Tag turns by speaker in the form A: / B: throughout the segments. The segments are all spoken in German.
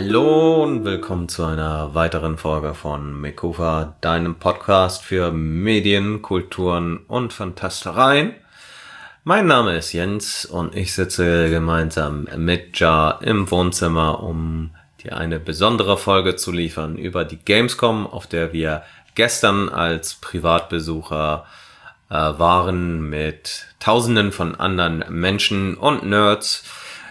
A: Hallo und willkommen zu einer weiteren Folge von Mekufa, deinem Podcast für Medien, Kulturen und Fantastereien. Mein Name ist Jens und ich sitze gemeinsam mit Jar im Wohnzimmer, um dir eine besondere Folge zu liefern über die Gamescom, auf der wir gestern als Privatbesucher waren mit Tausenden von anderen Menschen und Nerds.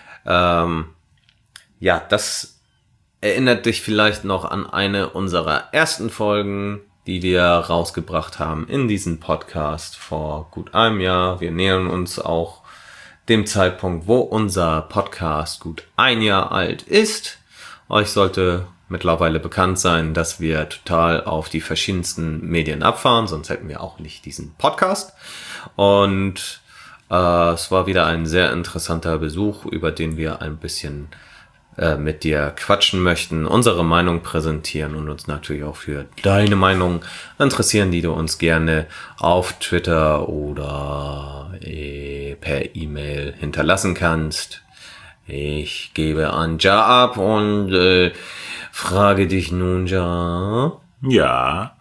A: Ja, das erinnert dich vielleicht noch an eine unserer ersten Folgen, die wir rausgebracht haben in diesem Podcast vor gut einem Jahr. Wir nähern uns auch dem Zeitpunkt, wo unser Podcast gut ein Jahr alt ist. Euch sollte mittlerweile bekannt sein, dass wir total auf die verschiedensten Medien abfahren, sonst hätten wir auch nicht diesen Podcast. Und es war wieder ein sehr interessanter Besuch, über den wir ein bisschen mit dir quatschen möchten, unsere Meinung präsentieren und uns natürlich auch für deine Meinung interessieren, die du uns gerne auf Twitter oder per E-Mail hinterlassen kannst. Ich gebe an Jar ab und frage dich nun, Jar.
B: Ja.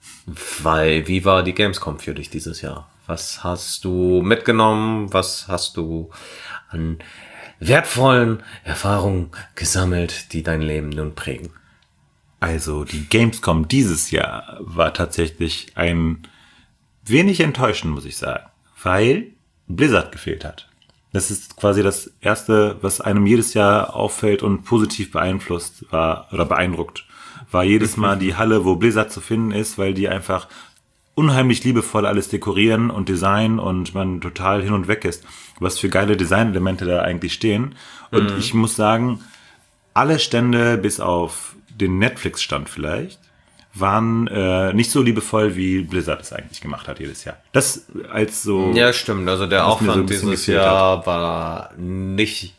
A: Wie war die Gamescom für dich dieses Jahr? Was hast du mitgenommen? Was hast du an wertvollen Erfahrungen gesammelt, die dein Leben nun prägen?
B: Also die Gamescom dieses Jahr war tatsächlich ein wenig enttäuschend, muss ich sagen, weil Blizzard gefehlt hat. Das ist quasi das Erste, was einem jedes Jahr auffällt und positiv beeinflusst war oder beeindruckt. War jedes Mal die Halle, wo Blizzard zu finden ist, weil die einfach unheimlich liebevoll alles dekorieren und designen und man total hin und weg ist, was für geile Designelemente da eigentlich stehen. Und ich muss sagen, alle Stände, bis auf den Netflix-Stand vielleicht, waren nicht so liebevoll, wie Blizzard es eigentlich gemacht hat jedes Jahr. Das als so...
A: Ja, stimmt. Also der Aufwand dieses Jahr war nicht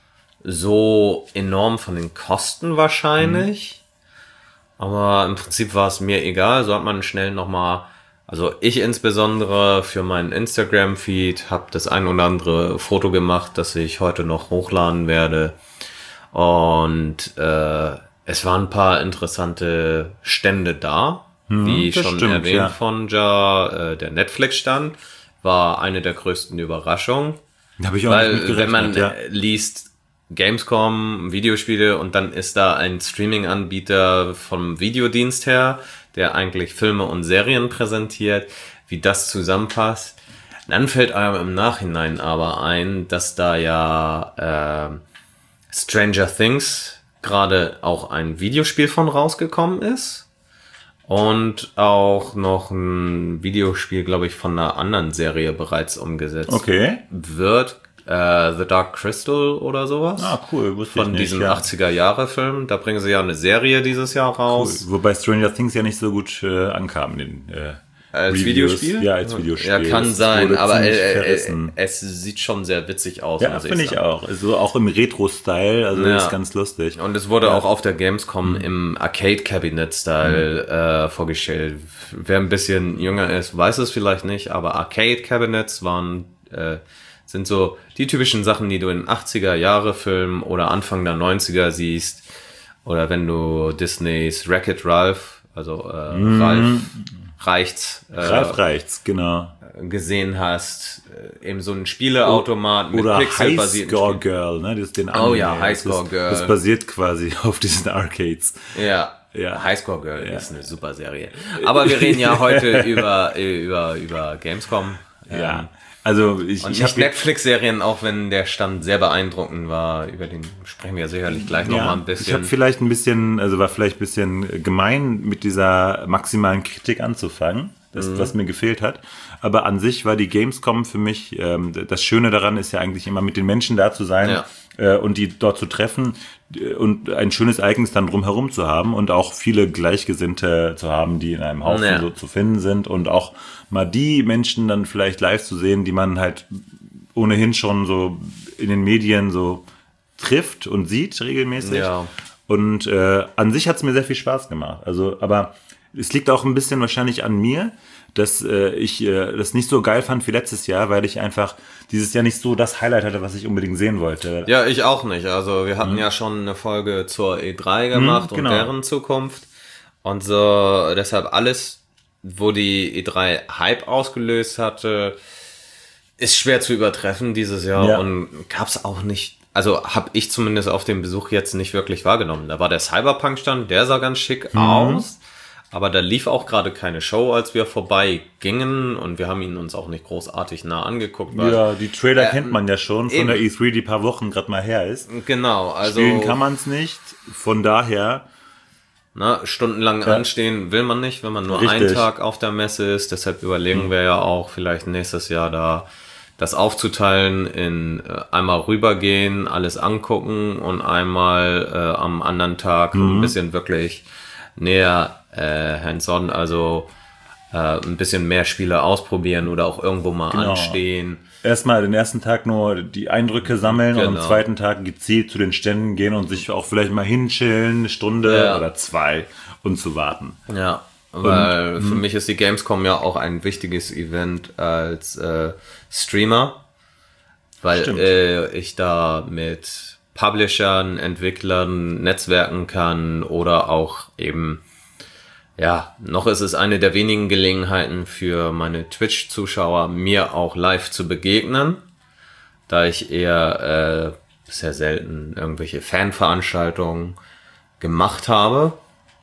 A: so enorm von den Kosten wahrscheinlich. Aber im Prinzip war es mir egal. So hat man schnell nochmal... Also ich insbesondere für meinen Instagram-Feed habe das ein oder andere Foto gemacht, das ich heute noch hochladen werde. Und es waren ein paar interessante Stände da, wie schon
B: stimmt,
A: erwähnt
B: ja.
A: von Jar. Der Netflix-Stand war eine der größten Überraschungen.
B: Da habe ich auch nicht mit
A: Wenn man
B: gerechnet,
A: liest Gamescom, Videospiele und dann ist da ein Streaming-Anbieter vom Videodienst her, der eigentlich Filme und Serien präsentiert, wie das zusammenpasst. Dann fällt einem im Nachhinein aber ein, dass da ja Stranger Things gerade auch ein Videospiel von rausgekommen ist und auch noch ein Videospiel, glaube ich, von einer anderen Serie bereits umgesetzt wird. The Dark Crystal oder sowas.
B: Ah, cool. Wusste ich
A: von
B: nicht,
A: diesem
B: ja.
A: 80er-Jahre-Film. Da bringen sie ja eine Serie dieses Jahr raus.
B: Cool. Wobei Stranger Things ja nicht so gut ankam in den
A: Als
B: Reviews.
A: Videospiel?
B: Ja, als Videospiel.
A: Ja, kann
B: Das
A: sein,
B: wurde
A: aber
B: ziemlich verrissen.
A: es sieht schon sehr witzig aus.
B: Ja, finde ich auch. Also auch im Retro-Style, also
A: Ja.
B: das ist ganz lustig.
A: Und es wurde auch auf der Gamescom im Arcade-Cabinet-Style vorgestellt. Wer ein bisschen jünger ist, weiß es vielleicht nicht, aber Arcade-Cabinets sind so die typischen Sachen, die du in 80er-Jahre-Filmen oder Anfang der 90er siehst. Oder wenn du Disneys Wreck-It Ralph, also Ralf
B: Reicht's, genau.
A: gesehen hast. Eben so ein Spieleautomat mit
B: Oder
A: pixelbasierten
B: Highscore
A: Spielen.
B: Girl, ne? Das ist den
A: Oh ja,
B: Anime.
A: Highscore Girl.
B: Das basiert quasi auf diesen Arcades.
A: Ja,
B: Ja.
A: Highscore Girl ist eine super Serie. Aber wir reden ja heute über Gamescom.
B: Ja. Also ich
A: Und nicht
B: habe
A: Netflix-Serien, auch wenn der Stand sehr beeindruckend war. Über den sprechen wir sicherlich gleich noch mal ein bisschen.
B: Ich habe vielleicht ein bisschen, also war vielleicht ein bisschen gemein, mit dieser maximalen Kritik anzufangen, was mir gefehlt hat. Aber an sich war die Gamescom für mich, das Schöne daran ist ja eigentlich immer mit den Menschen da zu sein und die dort zu treffen und ein schönes Ereignis dann drumherum zu haben und auch viele Gleichgesinnte zu haben, die in einem Haufen so zu finden sind und auch mal die Menschen dann vielleicht live zu sehen, die man halt ohnehin schon so in den Medien so trifft und sieht regelmäßig.
A: Ja.
B: Und an sich hat es mir sehr viel Spaß gemacht. Also, aber es liegt auch ein bisschen wahrscheinlich an mir, dass ich das nicht so geil fand wie letztes Jahr, weil ich einfach dieses Jahr nicht so das Highlight hatte, was ich unbedingt sehen wollte.
A: Ja, ich auch nicht. Also wir hatten ja schon eine Folge zur E3 gemacht und deren Zukunft. Und so deshalb alles, wo die E3 Hype ausgelöst hatte, ist schwer zu übertreffen dieses Jahr und gab's auch nicht. Also habe ich zumindest auf dem Besuch jetzt nicht wirklich wahrgenommen. Da war der Cyberpunk-Stand, der sah ganz schick aus, aber da lief auch gerade keine Show, als wir vorbei gingen und wir haben ihn uns auch nicht großartig nah angeguckt. Weil,
B: ja, die Trailer kennt man ja schon von der E3, die paar Wochen gerade mal her ist.
A: Genau, also
B: spielen kann man es nicht, von daher...
A: stundenlang anstehen will man nicht, wenn man nur einen Tag auf der Messe ist. Deshalb überlegen wir ja auch, vielleicht nächstes Jahr da das aufzuteilen in einmal rübergehen, alles angucken und einmal am anderen Tag ein bisschen wirklich näher hands-on, also ein bisschen mehr Spiele ausprobieren oder auch irgendwo mal anstehen.
B: Erstmal den ersten Tag nur die Eindrücke sammeln und am zweiten Tag gezielt zu den Ständen gehen und sich auch vielleicht mal hinchillen, eine Stunde oder 2 und zu warten.
A: Ja, weil für mich ist die Gamescom ja auch ein wichtiges Event als Streamer, weil ich da mit Publishern, Entwicklern netzwerken kann oder auch eben, noch ist es eine der wenigen Gelegenheiten für meine Twitch-Zuschauer, mir auch live zu begegnen, da ich eher bisher selten irgendwelche Fanveranstaltungen gemacht habe.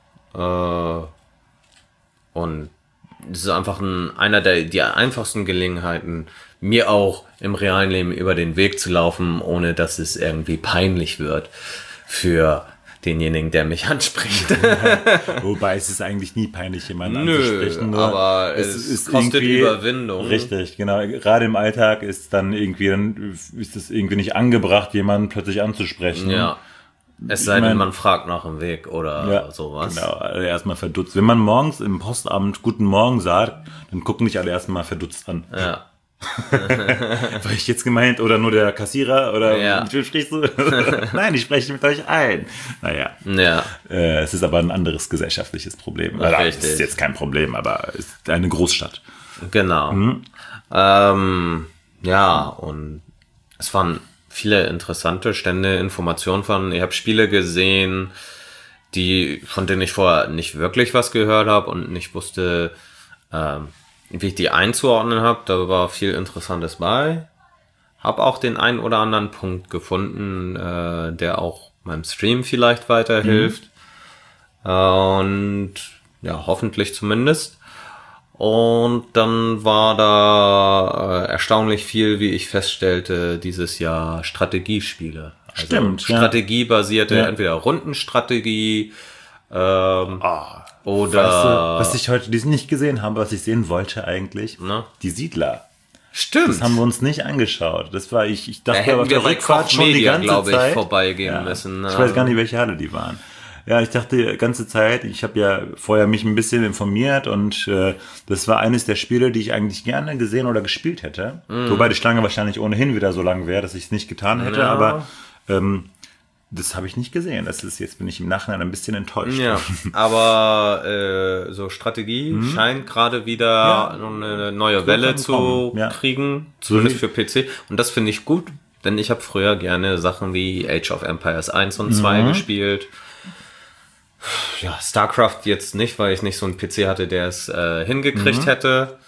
A: Und es ist einfach einer der einfachsten Gelegenheiten, mir auch im realen Leben über den Weg zu laufen, ohne dass es irgendwie peinlich wird für denjenigen, der mich anspricht.
B: Wobei es ist eigentlich nie peinlich, jemanden anzusprechen. Nur
A: aber es kostet Überwindung.
B: Richtig, genau. Gerade im Alltag ist dann ist es irgendwie nicht angebracht, jemanden plötzlich anzusprechen.
A: Ja. Es sei denn, man fragt nach dem Weg oder sowas.
B: Genau, alle erstmal verdutzt. Wenn man morgens im Postamt Guten Morgen sagt, dann gucken dich alle erstmal verdutzt an.
A: Ja.
B: War ich jetzt gemeint? Oder nur der Kassierer? Oder mit wem sprichst du? Nein, ich spreche mit euch ein. Naja. Ja. Es ist aber ein anderes gesellschaftliches Problem. Es ist jetzt kein Problem, aber es ist eine Großstadt.
A: Genau. Und es waren viele interessante Stände, Informationen von. Ich habe Spiele gesehen, von denen ich vorher nicht wirklich was gehört habe und nicht wusste, wie ich die einzuordnen habe. Da war viel Interessantes bei. Habe auch den einen oder anderen Punkt gefunden, der auch meinem Stream vielleicht weiterhilft. Und hoffentlich zumindest. Und dann war da erstaunlich viel, wie ich feststellte, dieses Jahr Strategiespiele. Also
B: stimmt.
A: Strategiebasierte, entweder Rundenstrategie oder...
B: Weißt du, was ich heute nicht gesehen habe, was ich sehen wollte eigentlich? Die Siedler.
A: Stimmt.
B: Das haben wir uns nicht angeschaut. Das war ich dachte,
A: da
B: auf der Rückfahrt schon die ganze Zeit
A: vorbeigehen müssen.
B: Ich weiß gar nicht, welche Halle die waren. Ja, ich dachte die ganze Zeit, ich habe ja vorher mich ein bisschen informiert und das war eines der Spiele, die ich eigentlich gerne gesehen oder gespielt hätte. Wobei die Schlange wahrscheinlich ohnehin wieder so lang wäre, dass ich es nicht getan hätte, aber das habe ich nicht gesehen. Jetzt bin ich im Nachhinein ein bisschen enttäuscht.
A: Ja, aber so Strategie scheint gerade wieder eine neue Welle zu kriegen, zumindest für PC. Und das finde ich gut, denn ich habe früher gerne Sachen wie Age of Empires 1 und 2 gespielt. Ja, StarCraft jetzt nicht, weil ich nicht so einen PC hatte, der es hingekriegt hätte.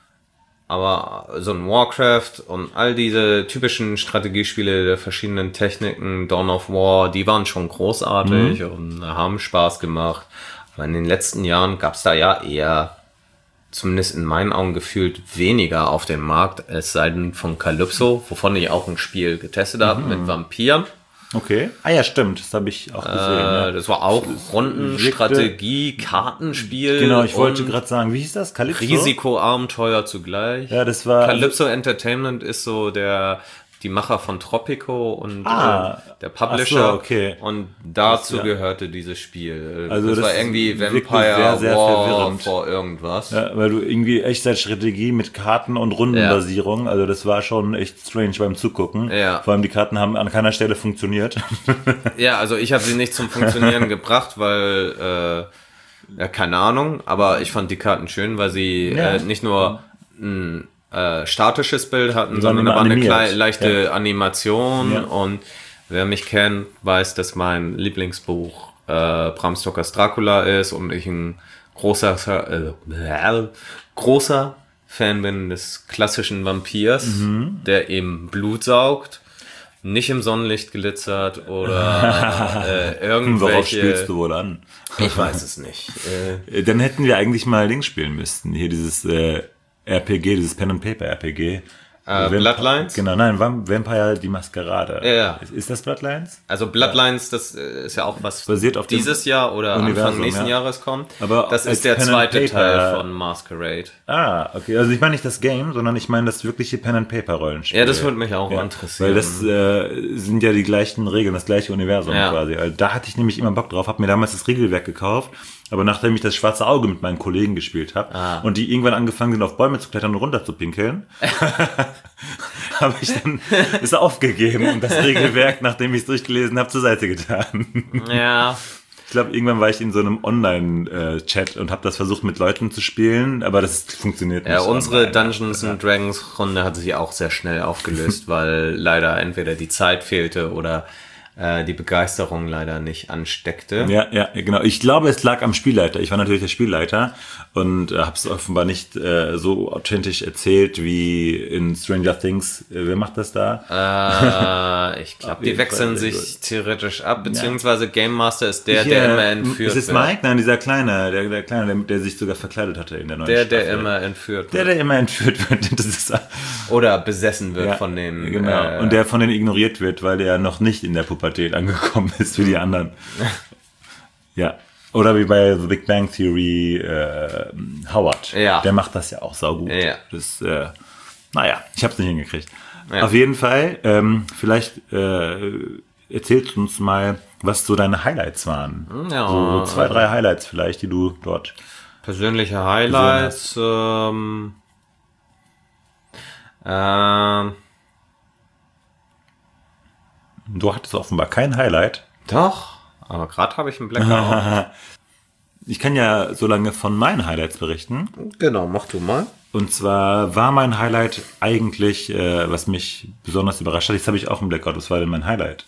A: Aber so ein Warcraft und all diese typischen Strategiespiele der verschiedenen Techniken, Dawn of War, die waren schon großartig und haben Spaß gemacht. Aber in den letzten Jahren gab es da ja eher, zumindest in meinen Augen gefühlt, weniger auf dem Markt, es sei denn von Calypso, wovon ich auch ein Spiel getestet habe mit Vampiren.
B: Okay. Ah ja, stimmt. Das habe ich auch gesehen.
A: Das war auch Rundenstrategie, Kartenspiel.
B: Genau, ich wollte gerade sagen, wie hieß das?
A: Calypso? Risikoabenteuer zugleich.
B: Ja, das war...
A: Calypso Entertainment ist so die Macher von Tropico und der Publisher.
B: So, okay.
A: Und dazu gehörte dieses Spiel.
B: Also
A: das war irgendwie Vampire
B: sehr
A: War
B: verwirrend.
A: vor irgendwas.
B: Ja, weil du irgendwie Echtzeitstrategie mit Karten- und Rundenbasierung, also das war schon echt strange beim Zugucken.
A: Ja.
B: Vor allem die Karten haben an keiner Stelle funktioniert.
A: Ja, also ich habe sie nicht zum Funktionieren gebracht, weil Ja, keine Ahnung, aber ich fand die Karten schön, weil sie nicht nur ein statisches Bild hatten, sondern da war eine leichte Animation und wer mich kennt, weiß, dass mein Lieblingsbuch Bram Stokers Dracula ist und ich ein großer Fan bin des klassischen Vampirs, der eben Blut saugt, nicht im Sonnenlicht glitzert oder irgendwelche...
B: Worauf spielst du wohl an?
A: Ich weiß es nicht.
B: Dann hätten wir eigentlich mal Ding spielen müssen. Hier dieses RPG, dieses Pen-and-Paper-RPG.
A: Bloodlines?
B: Genau, nein, Vampire die Maskerade.
A: Ja.
B: Ist das Bloodlines?
A: Also Bloodlines, das ist ja auch was
B: basiert auf
A: dieses Jahr oder Anfang nächsten Jahres kommt.
B: Aber
A: das ist der zweite Teil von Masquerade.
B: Ah, okay. Also ich meine nicht das Game, sondern ich meine das wirkliche Pen-and-Paper-Rollenspiel.
A: Ja, das würde mich auch interessieren.
B: Weil das sind ja die gleichen Regeln, das gleiche Universum quasi. Also da hatte ich nämlich immer Bock drauf, habe mir damals das Regelwerk gekauft. Aber nachdem ich das schwarze Auge mit meinen Kollegen gespielt habe und die irgendwann angefangen sind, auf Bäume zu klettern und runter zu pinkeln, habe ich dann es aufgegeben und das Regelwerk, nachdem ich es durchgelesen habe, zur Seite getan.
A: Ja.
B: Ich glaube, irgendwann war ich in so einem Online-Chat und habe das versucht mit Leuten zu spielen, aber das funktioniert nicht.
A: Ja, unsere Dungeons and Dragons Runde hat sich auch sehr schnell aufgelöst, weil leider entweder die Zeit fehlte oder die Begeisterung leider nicht ansteckte.
B: Ja, genau. Ich glaube, es lag am Spielleiter. Ich war natürlich der Spielleiter und habe es offenbar nicht so authentisch erzählt wie in Stranger Things. Wer macht das da?
A: Ich glaube, die wechseln sich theoretisch ab, beziehungsweise Game Master ist der immer entführt wird.
B: Ist es Mike? Nein, dieser Kleine, der Kleine, der sich sogar verkleidet hatte in der neuen Staffel.
A: Der immer entführt wird.
B: Der immer entführt wird. Das ist,
A: oder besessen wird von den...
B: Genau, und der von denen ignoriert wird, weil der noch nicht in der Pubertät angekommen ist wie die anderen. Ja. Oder wie bei The Big Bang Theory Howard.
A: Ja.
B: Der macht das ja auch saugut.
A: Ja.
B: Das, naja, ich hab's nicht hingekriegt. Ja. Auf jeden Fall, vielleicht erzählst du uns mal, was so deine Highlights waren.
A: Ja.
B: So 2, 3 Highlights vielleicht, die du dort...
A: Persönliche Highlights.
B: Du hattest offenbar kein Highlight.
A: Doch, aber gerade habe ich einen Blackout.
B: Ich kann ja so lange von meinen Highlights berichten.
A: Genau, mach du mal.
B: Und zwar war mein Highlight eigentlich, was mich besonders überrascht hat, jetzt habe ich auch einen Blackout, was war denn mein Highlight?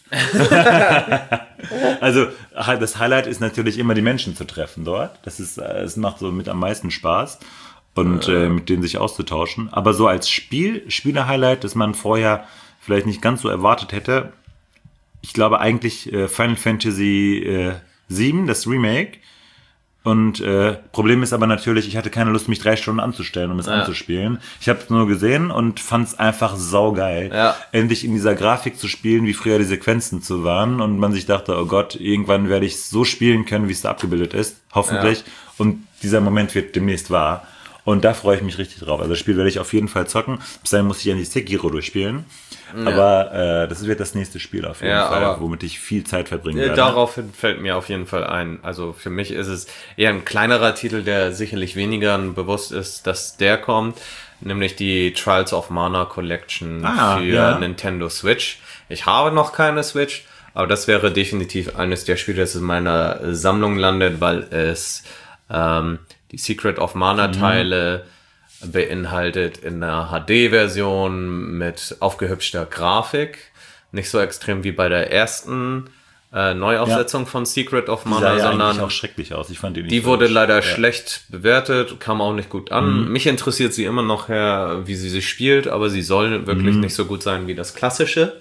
B: Also das Highlight ist natürlich immer die Menschen zu treffen dort. Es macht so mit am meisten Spaß und mit denen sich auszutauschen. Aber so als Spieler-Highlight, das man vorher vielleicht nicht ganz so erwartet hätte, ich glaube eigentlich Final Fantasy 7, das Remake. Und Problem ist aber natürlich, ich hatte keine Lust, mich 3 Stunden anzustellen, um es anzuspielen. Ich habe es nur gesehen und fand es einfach saugeil, endlich in dieser Grafik zu spielen, wie früher die Sequenzen zu waren. Und man sich dachte, oh Gott, irgendwann werde ich es so spielen können, wie es da abgebildet ist, hoffentlich. Ja. Und dieser Moment wird demnächst wahr. Und da freue ich mich richtig drauf. Also das Spiel werde ich auf jeden Fall zocken. Bis dahin muss ich ja nicht Sekiro durchspielen. Ja. Aber das wird das nächste Spiel auf jeden Fall, womit ich viel Zeit verbringen werde.
A: Daraufhin fällt mir auf jeden Fall ein. Also für mich ist es eher ein kleinerer Titel, der sicherlich weniger bewusst ist, dass der kommt. Nämlich die Trials of Mana Collection für Nintendo Switch. Ich habe noch keine Switch, aber das wäre definitiv eines der Spiele, das in meiner Sammlung landet, weil es die Secret of Mana Teile beinhaltet in einer HD-Version mit aufgehübschter Grafik. Nicht so extrem wie bei der ersten Neuaufsetzung von Secret of Mana, sondern
B: auch schrecklich aus. Ich fand die nicht
A: die wurde leider schlecht bewertet, kam auch nicht gut an. Mich interessiert sie immer noch wie sie sich spielt, aber sie soll wirklich nicht so gut sein wie das klassische.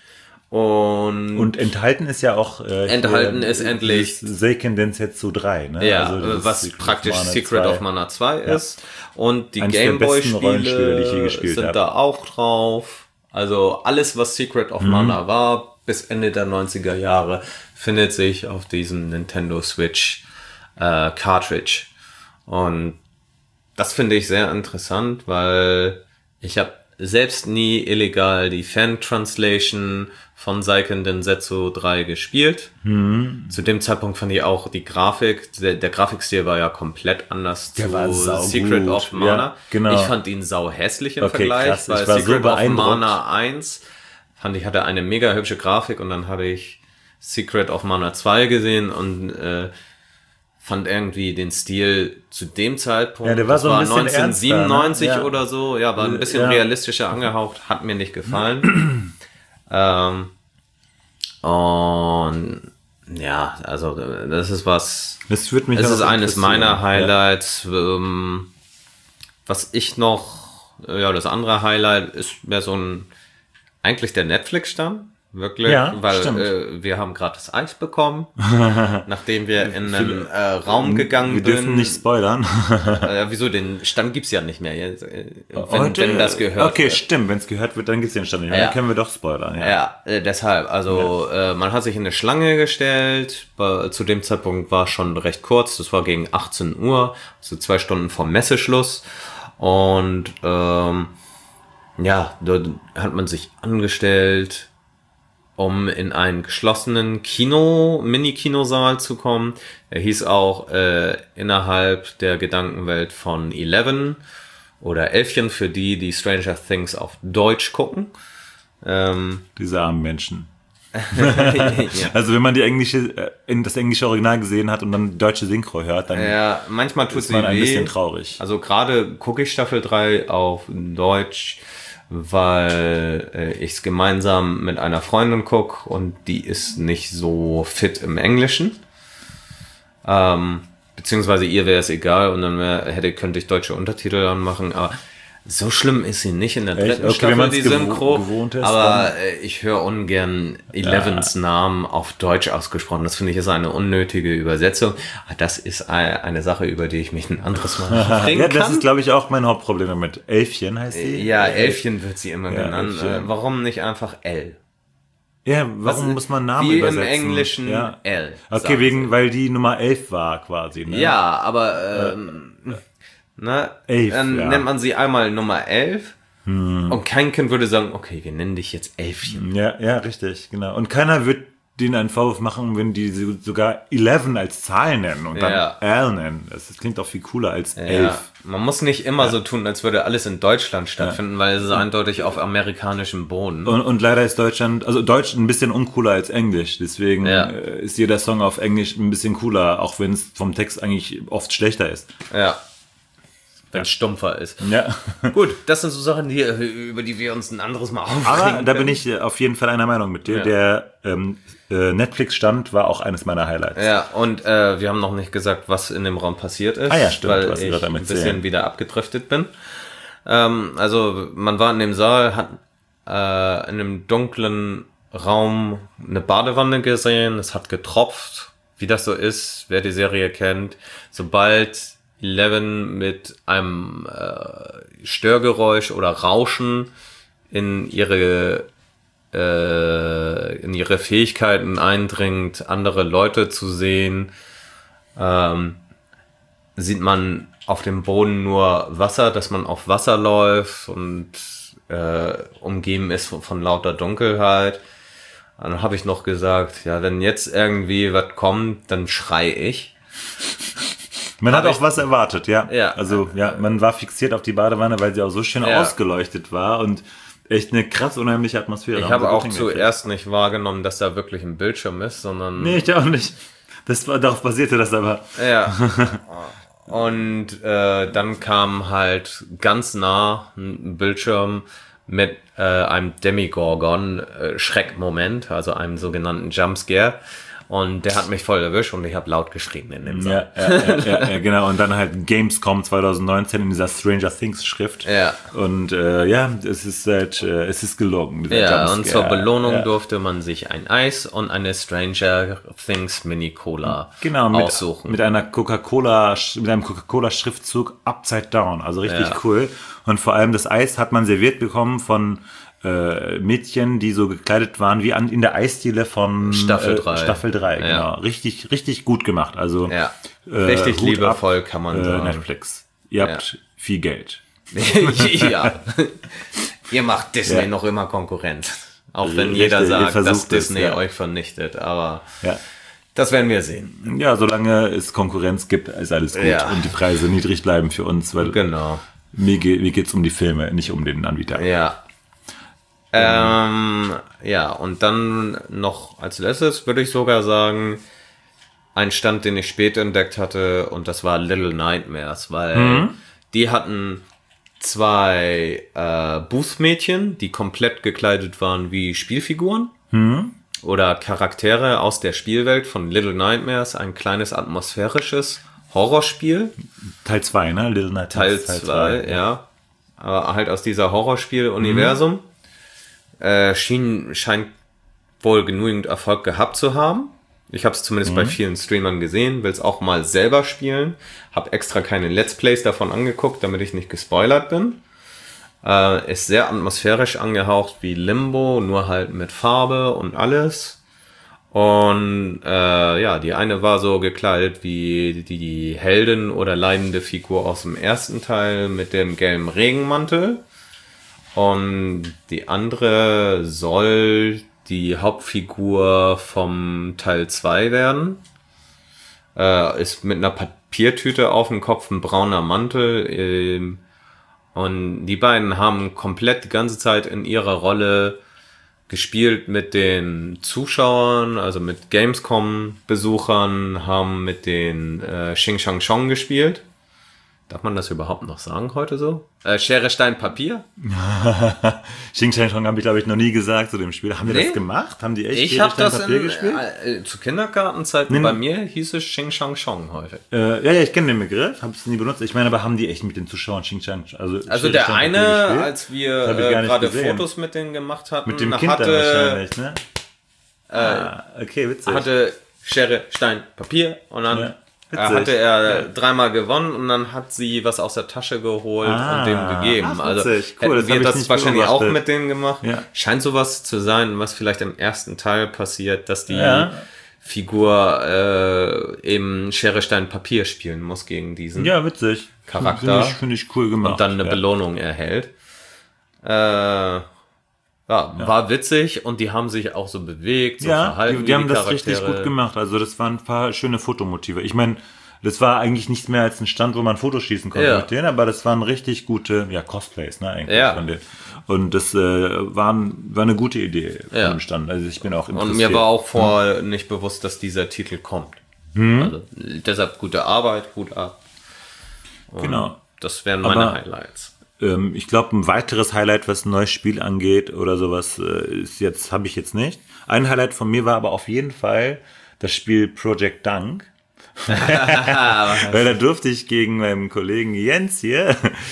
A: Und
B: enthalten ist ja auch
A: enthalten ist endlich
B: Seiken Densetsu 3, ne?
A: Ja,
B: also
A: was praktisch Secret of Mana 2 ist. Und die Gameboy-Spiele sind da auch drauf. Also alles, was Secret of Mana war, bis Ende der 90er Jahre, findet sich auf diesem Nintendo Switch Cartridge. Und das finde ich sehr interessant, weil ich habe selbst nie illegal die Fan-Translation von Seiken Densetsu 3 gespielt. Zu dem Zeitpunkt fand ich auch die Grafik, der Grafikstil war ja komplett anders zu Secret of Mana.
B: Ja, genau.
A: Ich fand ihn sau hässlich im Vergleich,
B: krass.
A: weil Secret of Mana 1 fand ich hatte eine mega hübsche Grafik und dann habe ich Secret of Mana 2 gesehen und fand irgendwie den Stil zu dem Zeitpunkt,
B: Ja, der war
A: das
B: so ein bisschen
A: 1997
B: ernster, ne? Ja.
A: oder so, ja, war ein bisschen
B: Ja.
A: realistischer angehaucht, hat mir nicht gefallen. Und ja, also das ist was,
B: Das würde mich
A: es
B: auch
A: ist eines
B: interessieren.
A: meiner Highlights. Was ich noch, ja, das andere Highlight ist mehr so eigentlich der Netflix-Stamm. Wirklich,
B: Ja,
A: weil
B: stimmt.
A: wir haben gerade das Eis bekommen, nachdem wir in einen Raum gegangen
B: Wir dürfen nicht spoilern.
A: Wieso, den Stand gibt's ja nicht mehr, jetzt, wenn das gehört
B: Okay,
A: wird.
B: stimmt, wenn es gehört wird, dann gibt's den Stand nicht mehr.
A: Ja.
B: Dann können wir doch spoilern. Ja.
A: Ja, deshalb, also man hat sich in eine Schlange gestellt, zu dem Zeitpunkt war schon recht kurz, das war gegen 18 Uhr, so 2 Stunden vor Messeschluss und ja, dort hat man sich angestellt, um in einen geschlossenen Mini-Kinosaal zu kommen. Er hieß auch innerhalb der Gedankenwelt von Eleven oder Elfchen für die Stranger Things auf Deutsch gucken.
B: Diese armen Menschen.
A: Ja.
B: Also wenn man das englische Original gesehen hat und dann die deutsche Synchro hört, dann
A: Ja, manchmal tut
B: ist
A: sie
B: man ein
A: weh.
B: bisschen traurig.
A: Also gerade gucke ich Staffel 3 auf Deutsch, weil ich es gemeinsam mit einer Freundin gucke und die ist nicht so fit im Englischen. Beziehungsweise ihr wäre es egal und dann könnte ich deutsche Untertitel anmachen, aber so schlimm ist sie nicht in der
B: Echt?
A: dritten
B: Okay, wenn
A: Staffel,
B: man's
A: die Synchro.
B: gewohnt ist,
A: Aber ich höre ungern Elevens Namen auf Deutsch ausgesprochen. Das finde ich ist eine unnötige Übersetzung. Das ist eine Sache, über die ich mich ein anderes Mal aufregen
B: Ja,
A: kann.
B: das ist, glaube ich, auch mein Hauptproblem damit. Elfchen heißt sie.
A: Ja, Elfchen wird sie immer
B: Ja,
A: genannt.
B: Elfchen.
A: Warum nicht einfach L?
B: Ja, warum muss man Namen
A: wie
B: übersetzen?
A: im Englischen
B: ja.
A: L.
B: Okay,
A: sagen
B: weil die Nummer 11 war quasi. Ne?
A: Ja, aber ne,
B: 11,
A: dann
B: ja.
A: nennt man sie einmal Nummer 11 und kein Kind würde sagen, okay, wir nennen dich jetzt Elfchen.
B: Ja, richtig, genau. Und keiner wird denen einen Vorwurf machen, wenn die sogar 11 als Zahl nennen und dann
A: Ja.
B: L nennen. Das klingt auch viel cooler als 11.
A: Ja, man muss nicht immer so tun, als würde alles in Deutschland stattfinden, weil es ist eindeutig auf amerikanischem Boden.
B: Und leider ist Deutsch ein bisschen uncooler als Englisch. Deswegen
A: Ja.
B: ist jeder Song auf Englisch ein bisschen cooler, auch wenn es vom Text eigentlich oft schlechter ist.
A: Ja. Wenn es stumpfer ist.
B: Ja.
A: Gut, das sind so Sachen, über die wir uns ein anderes Mal aufregen
B: Aber da bin
A: können.
B: ich auf jeden Fall einer Meinung mit dir.
A: Ja.
B: Der Netflix-Stand war auch eines meiner Highlights.
A: Ja, und wir haben noch nicht gesagt, was in dem Raum passiert ist.
B: Ah ja, stimmt,
A: weil
B: was du
A: ich
B: gerade am
A: ein
B: Erzählen.
A: bisschen wieder abgedriftet bin. Also man war in dem Saal, hat in einem dunklen Raum eine Badewanne gesehen, es hat getropft, wie das so ist, wer die Serie kennt. Sobald Eleven mit einem Störgeräusch oder Rauschen in ihre Fähigkeiten eindringt, andere Leute zu sehen, sieht man auf dem Boden nur Wasser, dass man auf Wasser läuft und umgeben ist von lauter Dunkelheit. Und dann habe ich noch gesagt, ja, wenn jetzt irgendwie was kommt, dann schrei ich.
B: Man hat
A: Aber
B: auch was erwartet, ja.
A: Ja.
B: Also, ja, man war fixiert auf die Badewanne, weil sie auch so schön
A: Ja.
B: ausgeleuchtet war und echt eine krass unheimliche Atmosphäre.
A: Ich
B: Haben
A: habe
B: sie gut
A: auch
B: hingekriegt.
A: zuerst nicht wahrgenommen, dass da wirklich ein Bildschirm ist, sondern
B: Nee, ich auch nicht. Darauf basierte das aber.
A: ja. Und dann kam halt ganz nah ein Bildschirm mit einem Demigorgon-Schreckmoment, also einem sogenannten Jumpscare. Und der hat mich voll erwischt und ich habe laut geschrien in dem Saal.
B: Ja, genau. Und dann halt Gamescom 2019 in dieser Stranger Things Schrift.
A: Ja.
B: Und es ist gelungen. dieser
A: Ja,
B: Jumpscare.
A: und zur Belohnung
B: Ja.
A: durfte man sich ein Eis und eine Stranger Things Mini Cola
B: Genau,
A: aussuchen.
B: mit einem Coca-Cola-Schriftzug Upside Down. Also richtig
A: Ja.
B: cool. Und vor allem das Eis hat man serviert bekommen von Mädchen, die so gekleidet waren wie in der Eisdiele von
A: Staffel 3.
B: Staffel 3,
A: Ja.
B: genau. Richtig, richtig gut gemacht. Also
A: Ja, richtig
B: Hut
A: liebevoll
B: ab,
A: kann man sagen.
B: Netflix. Ihr habt viel Geld.
A: Ja. Ihr macht Disney
B: Ja.
A: noch immer Konkurrenz. Auch wenn
B: Richtig,
A: jeder
B: ihr
A: sagt,
B: versucht
A: dass
B: es,
A: Disney
B: ja.
A: euch vernichtet. Aber
B: Ja.
A: das werden wir sehen.
B: Ja, solange es Konkurrenz gibt, ist alles gut.
A: Ja.
B: Und die Preise niedrig bleiben für uns, weil
A: Genau.
B: mir geht's um die Filme, nicht um den Anbieter.
A: Ja. Ja, und dann noch als letztes würde ich sogar sagen, ein Stand, den ich später entdeckt hatte, und das war Little Nightmares, weil die hatten 2 Booth-Mädchen, die komplett gekleidet waren wie Spielfiguren oder Charaktere aus der Spielwelt von Little Nightmares, ein kleines atmosphärisches Horrorspiel.
B: Teil 2, ne? Little Nightmares.
A: Teil 2, ja. Aber halt aus dieser Horrorspiel-Universum. Scheint wohl genügend Erfolg gehabt zu haben. Ich habe es zumindest bei vielen Streamern gesehen, will es auch mal selber spielen. Habe extra keine Let's Plays davon angeguckt, damit ich nicht gespoilert bin. Ist sehr atmosphärisch angehaucht wie Limbo, nur halt mit Farbe und alles. Und die eine war so gekleidet wie die Heldin oder leidende Figur aus dem ersten Teil mit dem gelben Regenmantel. Und die andere soll die Hauptfigur vom Teil 2 werden. Ist mit einer Papiertüte auf dem Kopf, ein brauner Mantel. Und die beiden haben komplett die ganze Zeit in ihrer Rolle gespielt mit den Zuschauern, also mit Gamescom-Besuchern, haben mit den Xing Shang Chong gespielt. Darf man das überhaupt noch sagen heute so? Schere, Stein, Papier?
B: Xing Shang Chong habe ich, glaube ich, noch nie gesagt zu dem Spiel. Haben die das gemacht? Haben die echt
A: Schere, Stein,
B: Papier gespielt?
A: Zu Kindergartenzeiten bei mir hieß es Xing Shang Chong häufig.
B: Ja, ich kenne den Begriff, habe es nie benutzt. Ich meine, aber haben die echt mit den Zuschauern Xing Shang Chong?
A: Also der eine, als wir gerade Fotos mit denen gemacht hatten,
B: mit dem Kind wahrscheinlich, ne? Okay, witzig.
A: Hatte Schere, Stein, Papier und dann hatte er 3-mal gewonnen und dann hat sie was aus der Tasche geholt und dem gegeben.
B: Ach,
A: also
B: cool,
A: hätten wir das wahrscheinlich auch mit denen gemacht.
B: Ja.
A: Scheint sowas zu sein, was vielleicht im ersten Teil passiert, dass die Figur eben Schere, Stein, Papier spielen muss gegen diesen
B: witzig.
A: Charakter.
B: Finde ich cool gemacht.
A: Und dann eine Belohnung erhält. War witzig und die haben sich auch so bewegt, so verhalten.
B: Die haben das richtig gut gemacht. Also das waren ein paar schöne Fotomotive. Ich meine, das war eigentlich nichts mehr als ein Stand, wo man Fotos schießen konnte mit denen, aber das waren richtig gute Cosplays, ne, eigentlich. Von denen. Und das war eine gute Idee von dem Stand. Also ich bin auch interessiert.
A: Und mir war auch vorher nicht bewusst, dass dieser Titel kommt. Also deshalb gute Arbeit, Hut ab. Und
B: genau.
A: Das wären meine Highlights.
B: Ich glaube, ein weiteres Highlight, was ein neues Spiel angeht oder sowas, habe ich jetzt nicht. Ein Highlight von mir war aber auf jeden Fall das Spiel Project Dunk. Weil da durfte ich gegen meinen Kollegen Jens hier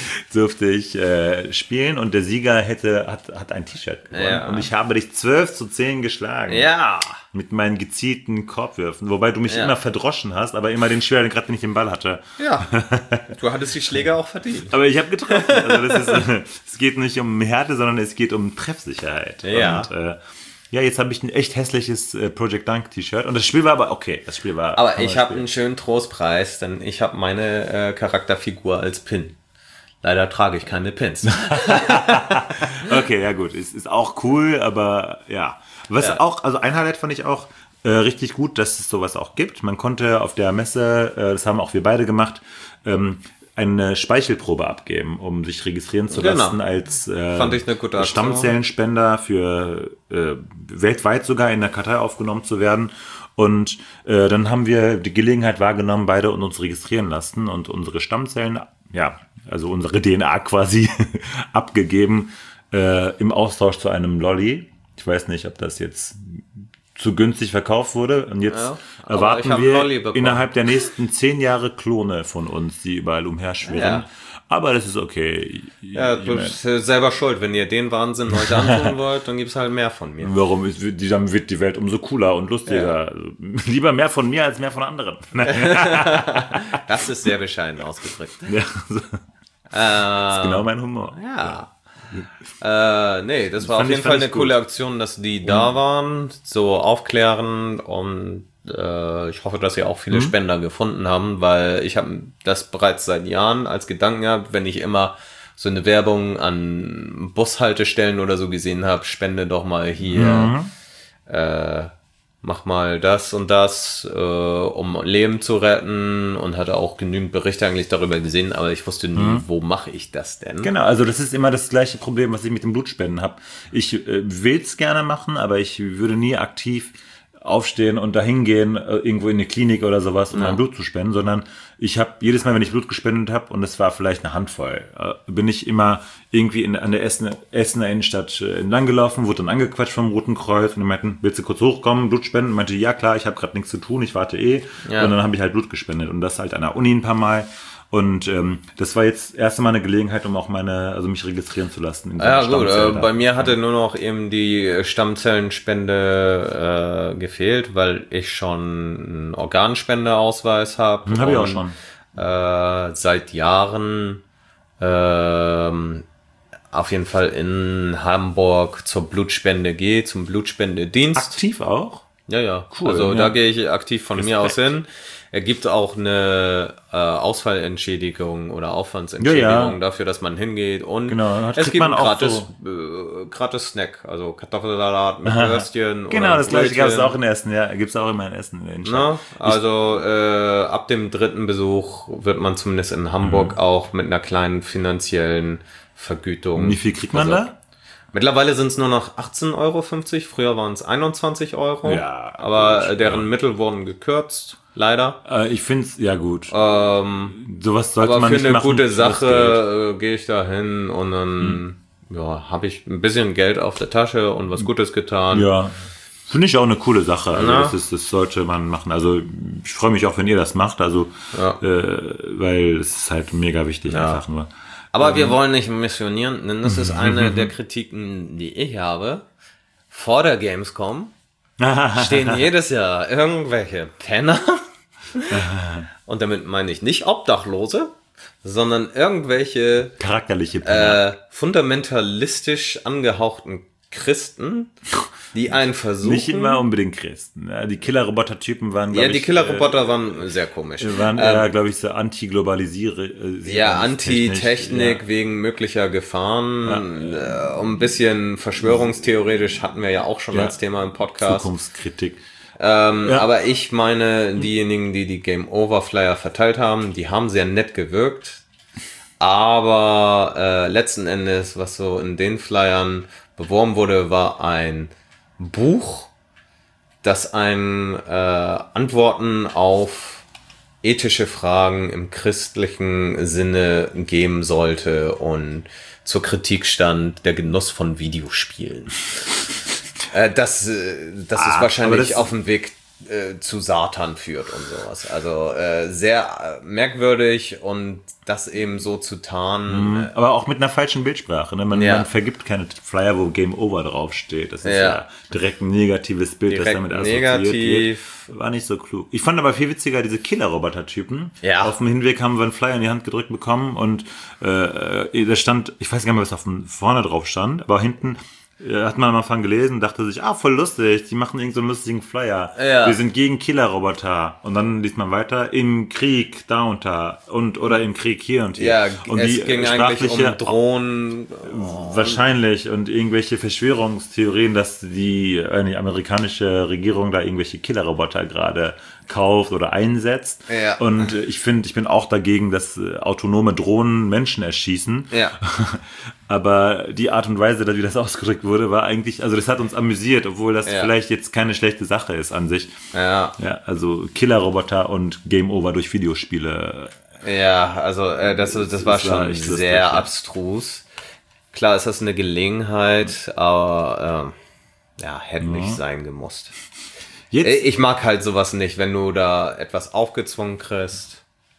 B: spielen und der Sieger hat ein T-Shirt gewonnen und ich habe dich 12-10 geschlagen. Ja. Mit meinen gezielten Korbwürfen, wobei du mich immer verdroschen hast, aber immer den Schwer, gerade wenn ich den Ball hatte.
A: Ja, du hattest die Schläge auch verdient.
B: Aber ich habe getroffen. Also es geht nicht um Härte, sondern es geht um Treffsicherheit.
A: Ja.
B: Und, jetzt habe ich ein echt hässliches Project Dunk T-Shirt und das Spiel war aber okay.
A: Aber ich habe einen schönen Trostpreis, denn ich habe meine Charakterfigur als Pin. Leider trage ich keine Pins.
B: Okay, ja gut, ist auch cool, aber ja. Also ein Highlight fand ich auch richtig gut, dass es sowas auch gibt. Man konnte auf der Messe, das haben auch wir beide gemacht, eine Speichelprobe abgeben, um sich registrieren zu lassen als
A: Fand ich eine gute Aktion.
B: Stammzellenspender für weltweit sogar in der Kartei aufgenommen zu werden. Und dann haben wir die Gelegenheit wahrgenommen, beide und uns registrieren lassen und unsere Stammzellen, also unsere DNA quasi abgegeben im Austausch zu einem Lolli. Ich weiß nicht, ob das jetzt zu günstig verkauft wurde. Und jetzt erwarten wir innerhalb der nächsten 10 Jahre Klone von uns, die überall umherschwirren. Ja. Aber das ist okay.
A: Ja, du bist selber schuld. Wenn ihr den Wahnsinn heute antun wollt, dann gibt's halt mehr von mir.
B: Warum? Dann wird die Welt umso cooler und lustiger. Ja. Lieber mehr von mir als mehr von anderen.
A: Das ist sehr bescheiden ausgedrückt.
B: Ja, das ist genau mein Humor.
A: Ja. Nee, das war auf jeden Fall eine coole Aktion, dass die da waren, so aufklärend und ich hoffe, dass sie auch viele Spender gefunden haben, weil ich habe das bereits seit Jahren als Gedanken gehabt, wenn ich immer so eine Werbung an Bushaltestellen oder so gesehen habe, spende doch mal hier, mach mal das und das, um Leben zu retten und hatte auch genügend Berichte eigentlich darüber gesehen, aber ich wusste nie, wo mache ich das denn?
B: Genau, also das ist immer das gleiche Problem, was ich mit dem Blutspenden habe. Ich will es gerne machen, aber ich würde nie aktiv aufstehen und da hingehen, irgendwo in eine Klinik oder sowas, um mein Blut zu spenden, sondern ich habe jedes Mal, wenn ich Blut gespendet habe, und es war vielleicht eine Handvoll, bin ich immer irgendwie an der Essener Innenstadt entlang gelaufen, wurde dann angequatscht vom Roten Kreuz und die meinten, willst du kurz hochkommen, Blut spenden? Und meinte, ja klar, ich habe gerade nichts zu tun, ich warte Und dann habe ich halt Blut gespendet und das halt an der Uni ein paar Mal. Und das war jetzt erst einmal eine Gelegenheit, um auch mich registrieren zu lassen.
A: Gut, bei mir hatte nur noch eben die Stammzellenspende gefehlt, weil ich schon einen Organspendeausweis habe.
B: Habe ich auch schon.
A: Seit Jahren auf jeden Fall in Hamburg zur Blutspende gehe, zum Blutspendedienst.
B: Aktiv auch?
A: Ja. Cool. Also da gehe ich aktiv von mir aus hin. Er gibt auch eine Ausfallentschädigung oder Aufwandsentschädigung dafür, dass man hingeht. Und es gibt einen gratis Snack, also Kartoffelsalat mit Würstchen.
B: Genau, das gleiche gab es auch in Essen, gibt's auch immer in Essen.
A: Also ab dem 3. Besuch wird man zumindest in Hamburg auch mit einer kleinen finanziellen Vergütung.
B: Wie viel kriegt man da?
A: Mittlerweile sind es nur noch 18,50 Euro, früher waren es 21 Euro, aber deren Mittel wurden gekürzt. Leider.
B: Ich finde es, ja gut. Sowas sollte man nicht machen.
A: Aber für eine gute Sache gehe ich da hin und dann habe ich ein bisschen Geld auf der Tasche und was Gutes getan.
B: Ja, finde ich auch eine coole Sache. Also das sollte man machen. Also ich freue mich auch, wenn ihr das macht. Also weil es ist halt mega wichtig einfach nur.
A: Aber wir wollen nicht missionieren, denn das ist eine der Kritiken, die ich habe. Vor der Gamescom stehen jedes Jahr irgendwelche Penner. Und damit meine ich nicht Obdachlose, sondern irgendwelche
B: charakterliche Penner.
A: Fundamentalistisch angehauchten Christen, die einen versuchen...
B: Nicht immer unbedingt Christen. Die Killer-Roboter-Typen waren,
A: glaube ich... Ja, die Killer-Roboter waren sehr komisch.
B: Waren eher, glaube ich, so Anti-Globalisierung.
A: Anti-Technik wegen möglicher Gefahren. Ein bisschen verschwörungstheoretisch hatten wir ja auch schon als Thema im Podcast.
B: Zukunftskritik.
A: Aber ich meine, diejenigen, die die Game-Over-Flyer verteilt haben, die haben sehr nett gewirkt. Aber letzten Endes, was so in den Flyern beworben wurde, war ein Buch, das einem Antworten auf ethische Fragen im christlichen Sinne geben sollte und zur Kritik stand der Genuss von Videospielen. Das ist wahrscheinlich auf dem Weg zu Satan führt und sowas. Also sehr merkwürdig und das eben so zu tarnen.
B: Aber auch mit einer falschen Bildsprache. Ne? Man vergibt keine Flyer, wo Game Over draufsteht. Das ist ja direkt ein negatives Bild, das damit assoziiert wird. War nicht so klug. Ich fand aber viel witziger diese Killer-Roboter-Typen. Ja. Auf dem Hinweg haben wir einen Flyer in die Hand gedrückt bekommen und da stand, ich weiß gar nicht mehr, was vorne drauf stand, aber hinten hat man am Anfang gelesen und dachte sich, voll lustig, die machen irgend so einen lustigen Flyer. Ja. Wir sind gegen Killerroboter. Und dann liest man weiter, im Krieg da und da oder im Krieg hier und hier.
A: Ja,
B: und
A: es ging eigentlich um Drohnen.
B: Wahrscheinlich. Und irgendwelche Verschwörungstheorien, dass die amerikanische Regierung da irgendwelche Killerroboter gerade kauft oder einsetzt. Ja. Und ich bin auch dagegen, dass autonome Drohnen Menschen erschießen. Ja. Aber die Art und Weise, wie das ausgedrückt wurde, war eigentlich, also das hat uns amüsiert, obwohl das vielleicht jetzt keine schlechte Sache ist an sich. Ja. Ja, also Killerroboter und Game Over durch Videospiele.
A: Ja, also das war schon sehr abstrus. Klar ist das eine Gelegenheit, aber hätte nicht sein gemusst. Jetzt? Ich mag halt sowas nicht, wenn du da etwas aufgezwungen kriegst.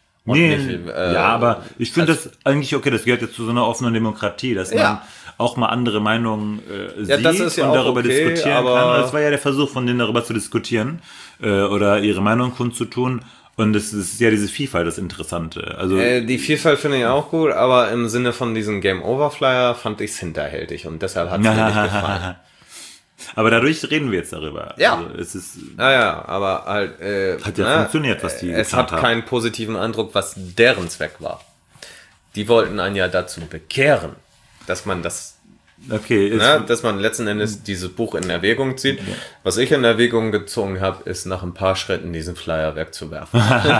B: Aber ich finde das eigentlich okay, das gehört jetzt zu so einer offenen Demokratie, dass man auch mal andere Meinungen sieht und darüber diskutieren kann. Das war ja der Versuch von denen, darüber zu diskutieren oder ihre Meinung kundzutun. Und es ist ja diese Vielfalt das Interessante. Also
A: die Vielfalt finde ich auch gut, aber im Sinne von diesem Game-Over-Flyer fand ich es hinterhältig und deshalb hat es mir nicht gefallen.
B: Aber dadurch reden wir jetzt darüber.
A: Ja.
B: Also es ist,
A: aber halt...
B: hat ja funktioniert, was die
A: es hat keinen positiven Eindruck, was deren Zweck war. Die wollten einen ja dazu bekehren, dass man das... dass man letzten Endes dieses Buch in Erwägung zieht. Ja. Was ich in Erwägung gezogen habe, ist nach ein paar Schritten diesen Flyer wegzuwerfen.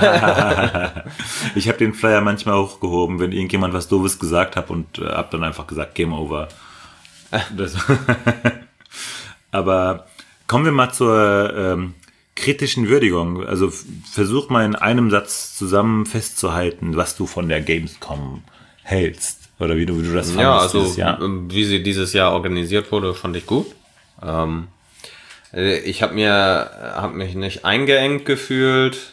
B: Ich habe den Flyer manchmal hochgehoben, wenn irgendjemand was Doofes gesagt hat und habe dann einfach gesagt, Game Over. Aber Kommen wir mal zur kritischen Würdigung. Also versuch mal in einem Satz zusammen festzuhalten, was du von der Gamescom hältst. Oder wie du das fandest.
A: Ja, also
B: dieses Jahr.
A: wie sie dieses Jahr organisiert wurde, fand ich gut. Ich hab mich nicht eingeengt gefühlt.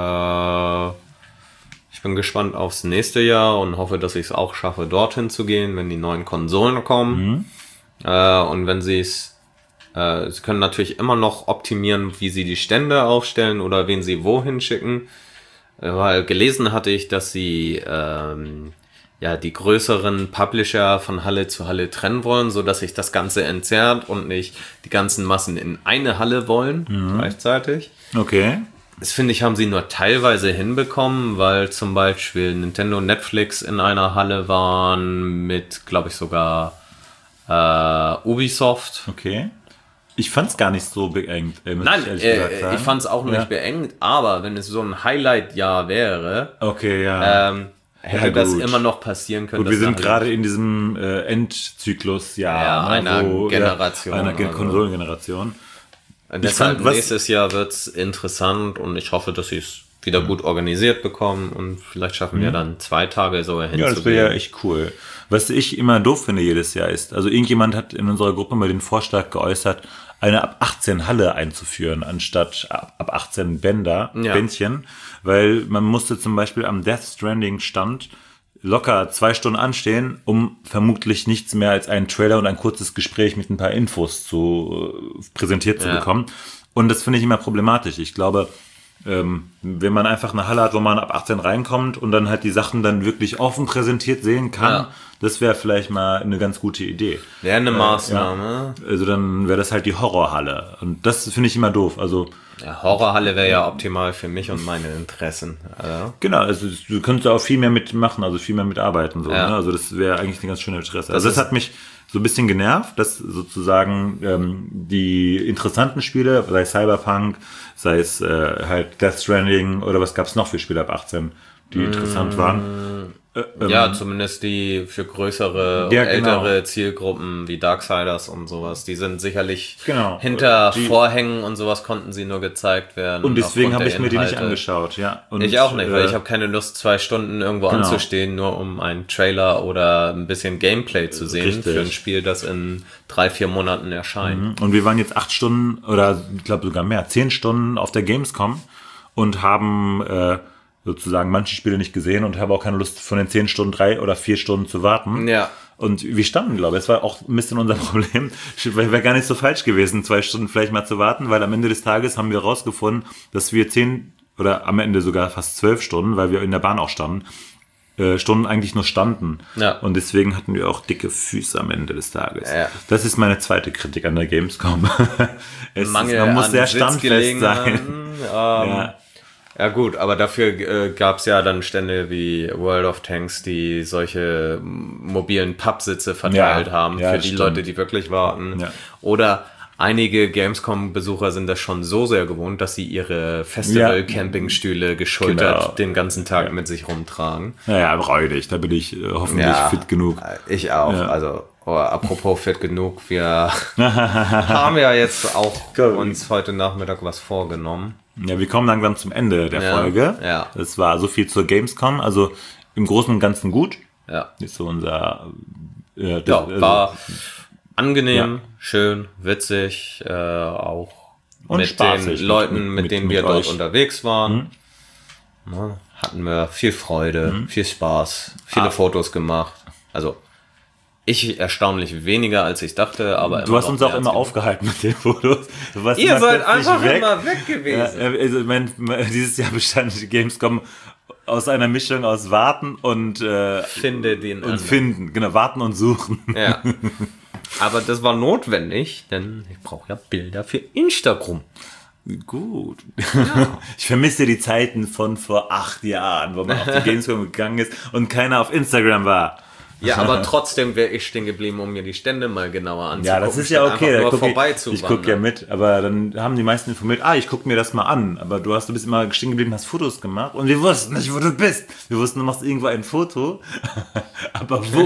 A: Ich bin gespannt aufs nächste Jahr und hoffe, dass ich es auch schaffe, dorthin zu gehen, wenn die neuen Konsolen kommen. Und wenn sie können natürlich immer noch optimieren, wie sie die Stände aufstellen oder wen sie wohin schicken. Weil gelesen hatte ich, dass sie die größeren Publisher von Halle zu Halle trennen wollen, so dass sich das Ganze entzerrt und nicht die ganzen Massen in eine Halle wollen gleichzeitig.
B: Okay.
A: Das finde ich, haben sie nur teilweise hinbekommen, weil zum Beispiel Nintendo und Netflix in einer Halle waren mit, glaube ich, sogar Ubisoft.
B: Okay. Ich fand's gar nicht so beengt.
A: Nein, ich fand's auch nicht beengt, aber wenn es so ein Highlight-Jahr wäre,
B: okay, ja.
A: Hätte das immer noch passieren können.
B: Gut, wir sind gerade in diesem Endzyklus-Jahr.
A: Einer Generation.
B: Einer Konsolengeneration.
A: Deshalb nächstes Jahr wird's interessant und ich hoffe, dass sie es wieder gut organisiert bekommen und vielleicht schaffen wir dann 2 Tage so hinzugehen.
B: Ja, das wäre ja echt cool. Was ich immer doof finde jedes Jahr ist, also irgendjemand hat in unserer Gruppe mal den Vorschlag geäußert, eine ab 18 Halle einzuführen, anstatt ab 18 Bändchen, weil man musste zum Beispiel am Death Stranding Stand locker 2 Stunden anstehen, um vermutlich nichts mehr als einen Trailer und ein kurzes Gespräch mit ein paar Infos präsentiert zu bekommen. Und das finde ich immer problematisch. Ich glaube, wenn man einfach eine Halle hat, wo man ab 18 reinkommt und dann halt die Sachen dann wirklich offen präsentiert sehen kann, das wäre vielleicht mal eine ganz gute Idee.
A: Wäre eine Maßnahme.
B: Ja. Also dann wäre das halt die Horrorhalle. Und das finde ich immer doof. Also
A: Horrorhalle wäre ja optimal für mich und meine Interessen.
B: Genau, also du könntest auch viel mehr mitmachen, also viel mehr mitarbeiten. So, ne? Also das wäre eigentlich eine ganz schöne Interesse. Also das hat mich so ein bisschen genervt, dass sozusagen die interessanten Spiele, sei es Cyberpunk, sei es halt Death Stranding oder was gab's noch für Spiele ab 18, die interessant waren.
A: Zumindest die für größere, ältere Zielgruppen wie Darksiders und sowas, die sind sicherlich hinter Vorhängen und sowas konnten sie nur gezeigt werden.
B: Und deswegen habe ich mir die nicht angeschaut, ja. Und
A: ich auch nicht, weil ich habe keine Lust, 2 Stunden irgendwo anzustehen, nur um einen Trailer oder ein bisschen Gameplay zu sehen für ein Spiel, das in 3-4 Monaten erscheint.
B: Und wir waren jetzt 8 Stunden oder ich glaube sogar mehr, 10 Stunden auf der Gamescom und haben sozusagen manche Spiele nicht gesehen und habe auch keine Lust, von den 10 Stunden 3 oder 4 Stunden zu warten. Ja. Und wir standen, glaube ich, es war auch ein bisschen unser Problem. Wäre gar nicht so falsch gewesen, 2 Stunden vielleicht mal zu warten, weil am Ende des Tages haben wir rausgefunden, dass wir 10 oder am Ende sogar fast 12 Stunden, weil wir in der Bahn auch standen, Stunden eigentlich nur standen. Ja. Und deswegen hatten wir auch dicke Füße am Ende des Tages. Ja. Das ist meine zweite Kritik an der Gamescom. Man muss sehr standfest sein.
A: Ja gut, aber dafür gab's ja dann Stände wie World of Tanks, die solche mobilen Pappsitze verteilt haben für die Leute, die wirklich warten. Ja. Oder einige Gamescom-Besucher sind das schon so sehr gewohnt, dass sie ihre Festival-Campingstühle geschultert den ganzen Tag mit sich rumtragen.
B: Naja, räudig, da bin ich hoffentlich fit genug.
A: Ich auch, also apropos fit genug, wir haben ja jetzt auch uns heute Nachmittag was vorgenommen.
B: Ja, wir kommen langsam zum Ende der Folge. Ja. Das war so viel zur Gamescom, also im Großen und Ganzen gut. Ja. Ist so unser...
A: war angenehm, schön, witzig, auch und mit den Leuten, mit denen wir dort unterwegs waren. Hatten wir viel Freude, viel Spaß, viele Fotos gemacht. Also ich erstaunlich weniger, als ich dachte, aber
B: du hast uns auch immer aufgehalten mit den Fotos.
A: Ihr seid einfach immer weg gewesen.
B: Ja, also dieses Jahr bestand die Gamescom aus einer Mischung aus Warten und Finden. Genau, Warten und Suchen.
A: Ja. Aber das war notwendig, denn ich brauche ja Bilder für Instagram.
B: Gut. Ja. Ich vermisse die Zeiten von vor 8 Jahren, wo man auf die Gamescom gegangen ist und keiner auf Instagram war.
A: Ja, aber trotzdem wäre ich stehen geblieben, um mir die Stände mal genauer anzugucken.
B: Ja, das ist ja okay.
A: Nur
B: Ich gucke ja mit, aber dann haben die meisten informiert, ich gucke mir das mal an. Aber du bist immer stehen geblieben, hast Fotos gemacht und wir wussten nicht, wo du bist. Wir wussten, du machst irgendwo ein Foto, aber wo?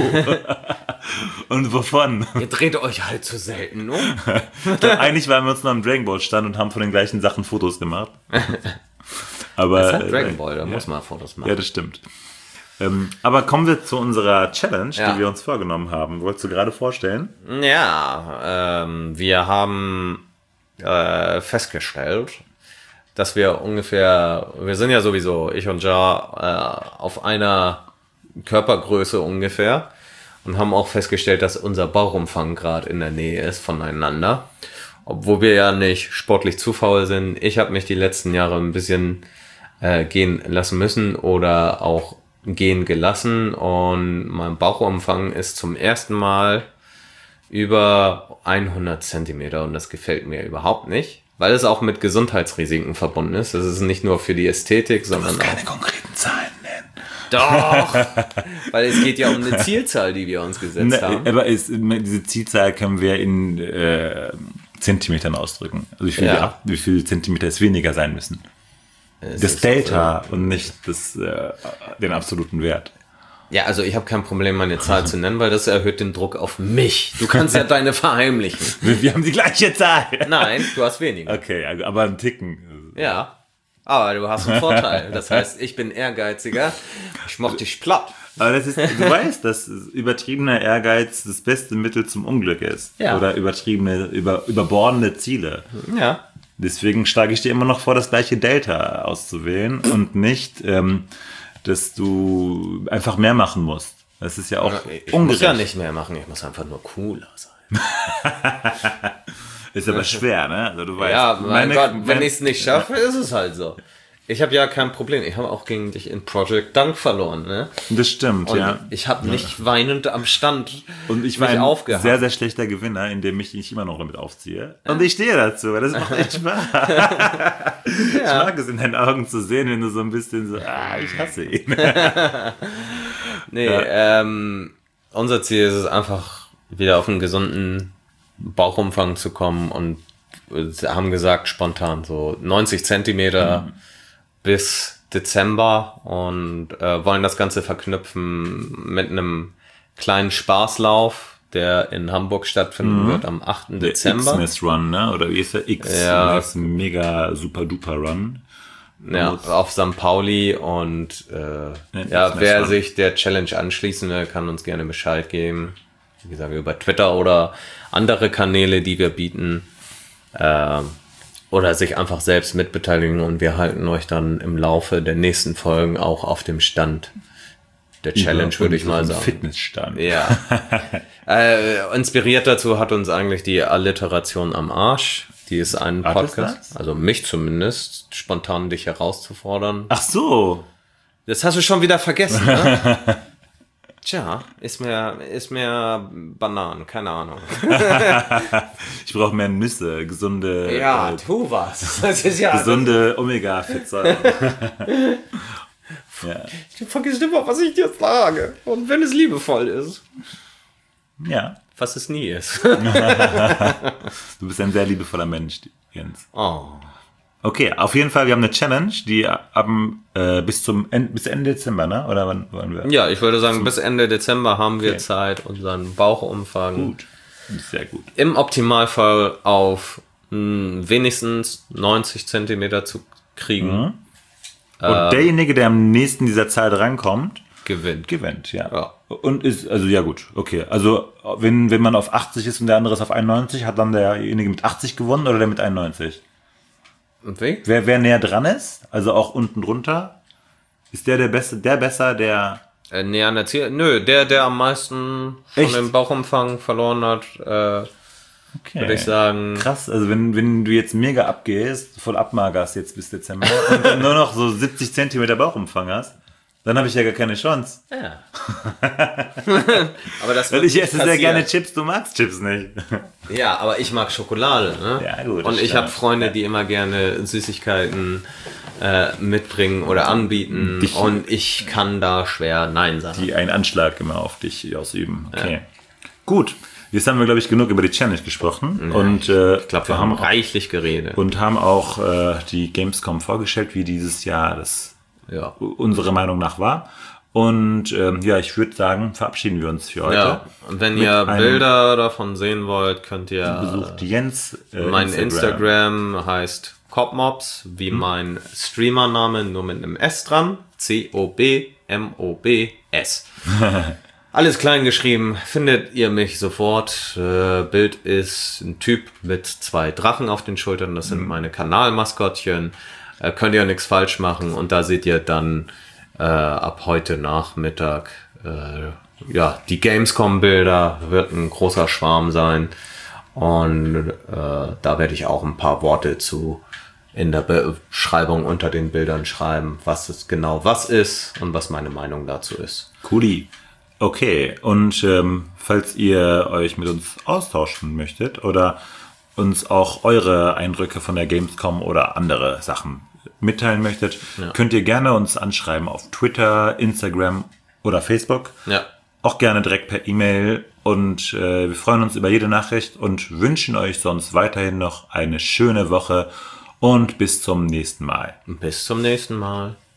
B: Und wovon?
A: Ihr dreht euch halt zu selten um.
B: Eigentlich waren wir uns noch am Dragon Ball Stand und haben von den gleichen Sachen Fotos gemacht. Aber,
A: das ist halt Dragon Ball, da muss man Fotos machen.
B: Ja, das stimmt. Aber kommen wir zu unserer Challenge, die wir uns vorgenommen haben. Wolltest du gerade vorstellen?
A: Ja, wir haben festgestellt, dass wir sind ja sowieso, ich und Ja, auf einer Körpergröße ungefähr und haben auch festgestellt, dass unser Bauchumfang gerade in der Nähe ist voneinander. Obwohl wir ja nicht sportlich zu faul sind. Ich habe mich die letzten Jahre ein bisschen gehen lassen müssen oder auch gehen gelassen und mein Bauchumfang ist zum ersten Mal über 100 Zentimeter und das gefällt mir überhaupt nicht, weil es auch mit Gesundheitsrisiken verbunden ist. Das ist nicht nur für die Ästhetik, sondern
B: keine konkreten Zahlen nennen.
A: Doch, weil es geht ja um eine Zielzahl, die wir uns gesetzt haben.
B: Aber diese Zielzahl können wir in Zentimetern ausdrücken. Also wie viel Zentimeter es weniger sein müssen. Das Delta und nicht den absoluten Wert.
A: Ja, also ich habe kein Problem, meine Zahl zu nennen, weil das erhöht den Druck auf mich. Du kannst ja deine verheimlichen.
B: Wir haben die gleiche Zahl.
A: Nein, du hast weniger.
B: Okay, aber einen Ticken.
A: Ja, aber du hast einen Vorteil. Das heißt, ich bin ehrgeiziger, ich mach dich platt.
B: Aber du weißt, dass übertriebener Ehrgeiz das beste Mittel zum Unglück ist.
A: Ja.
B: Oder überbordene Ziele.
A: Ja.
B: Deswegen schlage ich dir immer noch vor, das gleiche Delta auszuwählen und nicht, dass du einfach mehr machen musst. Das ist ja auch
A: ich
B: ungerecht.
A: muss ja nicht mehr machen, ich muss einfach nur cooler sein.
B: Ist aber schwer, ne? Also du weißt.
A: Ja, mein Gott, wenn ich es nicht schaffe, ist es halt so. Ich habe ja kein Problem. Ich habe auch gegen dich in Project Dunk verloren, ne?
B: Das stimmt,
A: und
B: ja.
A: Ich habe nicht weinend am Stand
B: und ich war ein sehr, sehr schlechter Gewinner, indem ich dich immer noch damit aufziehe. Und ich stehe dazu, weil das macht echt Spaß. Ich mag es in deinen Augen zu sehen, wenn du so ein bisschen so, ich hasse ihn.
A: Nee, unser Ziel ist es einfach, wieder auf einen gesunden Bauchumfang zu kommen und haben gesagt, spontan so 90 Zentimeter bis Dezember und wollen das Ganze verknüpfen mit einem kleinen Spaßlauf, der in Hamburg stattfinden wird am 8. Dezember.
B: Xmas Run, ne? Oder wie ist der? Xmas Mega Super Duper Run.
A: Ja, auf St. Pauli und wer sich der Challenge anschließen will, kann uns gerne Bescheid geben. Wie gesagt, über Twitter oder andere Kanäle, die wir bieten. Oder sich einfach selbst mitbeteiligen und wir halten euch dann im Laufe der nächsten Folgen auch auf dem Stand der Challenge, würde ich mal sagen.
B: Fitnessstand.
A: Ja. Inspiriert dazu hat uns eigentlich die Alliteration am Arsch. Die ist ein Podcast, also mich zumindest, spontan dich herauszufordern.
B: Ach so.
A: Das hast du schon wieder vergessen, ne? Tja, ist mehr Bananen, keine Ahnung.
B: Ich brauche mehr Nüsse, gesunde...
A: Ja, tu was. Das ist ja
B: gesunde Omega-Fettsäuren.
A: Ja. Du vergisst immer, was ich dir sage. Und wenn es liebevoll ist.
B: Ja.
A: Was es nie ist.
B: Du bist ein sehr liebevoller Mensch, Jens.
A: Oh.
B: Okay, auf jeden Fall, wir haben eine Challenge, die bis Ende Dezember, ne? Oder wann wollen wir?
A: Ja, ich würde sagen, bis Ende Dezember haben wir Zeit, unseren Bauchumfang
B: gut. Sehr gut.
A: Im Optimalfall auf wenigstens 90 Zentimeter zu kriegen.
B: Und derjenige, der am nächsten dieser Zahl drankommt,
A: gewinnt,
B: ja. Und ist, also ja gut, okay. Also wenn man auf 80 ist und der andere ist auf 91, hat dann derjenige mit 80 gewonnen oder der mit 91?
A: Und wie?
B: Wer näher dran ist, also auch unten drunter, ist der besser, der...
A: näher an der Ziel? Nö, der am meisten von dem Bauchumfang verloren hat, würde ich sagen.
B: Krass, also wenn du jetzt mega abgehst, voll abmagerst jetzt bis Dezember und dann nur noch so 70 Zentimeter Bauchumfang hast, Dann habe ich ja gar keine Chance.
A: Ja. Aber das
B: Weil ich esse sehr gerne Chips, du magst Chips nicht.
A: Ja, aber ich mag Schokolade. Ne?
B: Ja, gut.
A: Und ich habe Freunde, die immer gerne Süßigkeiten mitbringen oder anbieten. Und ich kann da schwer Nein sagen.
B: Die einen Anschlag immer auf dich ausüben. Okay. Ja. Gut. Jetzt haben wir, glaube ich, genug über die Challenge gesprochen. Ja, und
A: ich glaube, wir haben reichlich geredet.
B: Und haben auch die Gamescom vorgestellt, wie dieses Jahr das unserer Meinung nach war. Und ich würde sagen, verabschieden wir uns für heute.
A: Ja, und wenn ihr Bilder davon sehen wollt, könnt ihr
B: besucht Jens.
A: Mein Instagram heißt Cobmobs, wie mein Streamername, nur mit einem S dran. COBMOBS. Alles klein geschrieben, findet ihr mich sofort. Bild ist ein Typ mit 2 Drachen auf den Schultern, das sind meine Kanalmaskottchen. Könnt ihr nichts falsch machen und da seht ihr dann ab heute Nachmittag die Gamescom-Bilder, wird ein großer Schwarm sein und da werde ich auch ein paar Worte zu in der Beschreibung unter den Bildern schreiben, was es genau was ist und was meine Meinung dazu ist.
B: Cooli. Okay, und falls ihr euch mit uns austauschen möchtet oder uns auch eure Eindrücke von der Gamescom oder andere Sachen mitteilen möchtet, könnt ihr gerne uns anschreiben auf Twitter, Instagram oder Facebook.
A: Ja.
B: Auch gerne direkt per E-Mail und wir freuen uns über jede Nachricht und wünschen euch sonst weiterhin noch eine schöne Woche und bis zum nächsten Mal.
A: Bis zum nächsten Mal.